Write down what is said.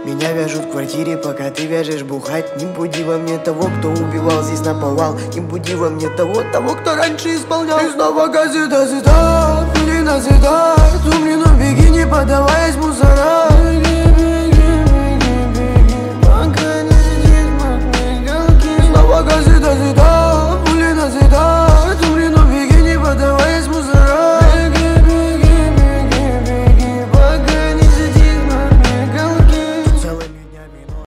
Меня вяжут в квартире, пока ты вяжешь бухать. Не буди во мне того, кто убивал здесь наповал. Не буди во мне того, кто раньше исполнял. И снова газета, цитат, не назидает. Умри, но беги, не поддаваясь мусора.